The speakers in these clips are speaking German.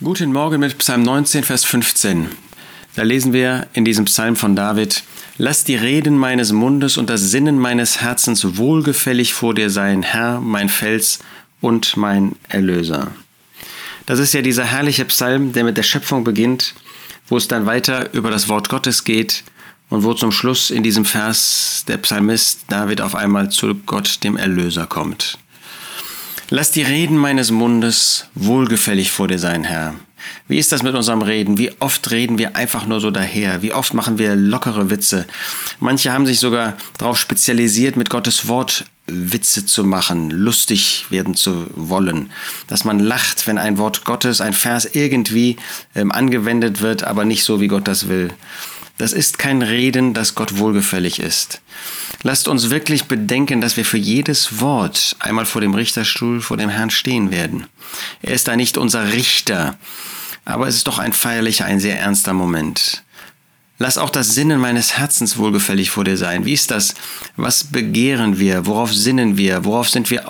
Guten Morgen mit Psalm 19, Vers 15. Da lesen wir in diesem Psalm von David: Lass die Reden meines Mundes und das Sinnen meines Herzens wohlgefällig vor dir sein, Herr, mein Fels und mein Erlöser. Das ist ja dieser herrliche Psalm, der mit der Schöpfung beginnt, wo es dann weiter über das Wort Gottes geht und wo zum Schluss in diesem Vers der Psalmist David auf einmal zu Gott, dem Erlöser, kommt. Lass die Reden meines Mundes wohlgefällig vor dir sein, Herr. Wie ist das mit unserem Reden? Wie oft reden wir einfach nur so daher? Wie oft machen wir lockere Witze? Manche haben sich sogar darauf spezialisiert, mit Gottes Wort Witze zu machen, lustig werden zu wollen. Dass man lacht, wenn ein Wort Gottes, ein Vers irgendwie angewendet wird, aber nicht so, wie Gott das will. Das ist kein Reden, das Gott wohlgefällig ist. Lasst uns wirklich bedenken, dass wir für jedes Wort einmal vor dem Richterstuhl, vor dem Herrn stehen werden. Er ist da nicht unser Richter, aber es ist doch ein feierlicher, ein sehr ernster Moment. Lass auch das Sinnen meines Herzens wohlgefällig vor dir sein. Wie ist das? Was begehren wir? Worauf sinnen wir? Worauf sind wir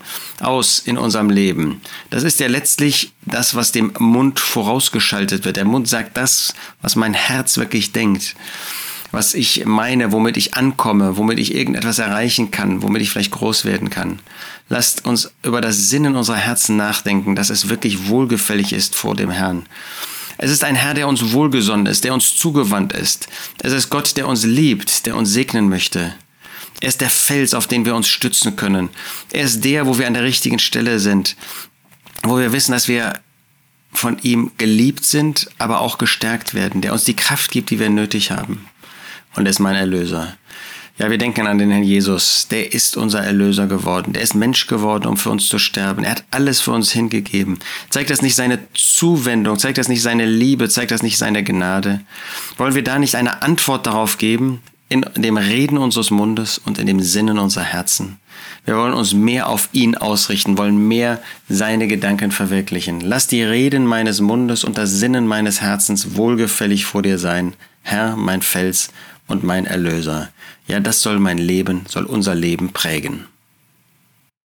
aus in unserem Leben? Das ist ja letztlich das, was dem Mund vorausgeschaltet wird. Der Mund sagt das, was mein Herz wirklich denkt. Was ich meine, womit ich ankomme, womit ich irgendetwas erreichen kann, womit ich vielleicht groß werden kann. Lasst uns über das Sinnen unserer Herzen nachdenken, dass es wirklich wohlgefällig ist vor dem Herrn. Es ist ein Herr, der uns wohlgesonnen ist, der uns zugewandt ist. Es ist Gott, der uns liebt, der uns segnen möchte. Er ist der Fels, auf den wir uns stützen können. Er ist der, wo wir an der richtigen Stelle sind, wo wir wissen, dass wir von ihm geliebt sind, aber auch gestärkt werden, der uns die Kraft gibt, die wir nötig haben. Und er ist mein Erlöser. Ja, wir denken an den Herrn Jesus. Der ist unser Erlöser geworden. Der ist Mensch geworden, um für uns zu sterben. Er hat alles für uns hingegeben. Zeigt das nicht seine Zuwendung? Zeigt das nicht seine Liebe? Zeigt das nicht seine Gnade? Wollen wir da nicht eine Antwort darauf geben? In dem Reden unseres Mundes und in dem Sinnen unserer Herzen. Wir wollen uns mehr auf ihn ausrichten, wollen mehr seine Gedanken verwirklichen. Lass die Reden meines Mundes und das Sinnen meines Herzens wohlgefällig vor dir sein, Herr, mein Fels und mein Erlöser. Ja, das soll mein Leben, soll unser Leben prägen.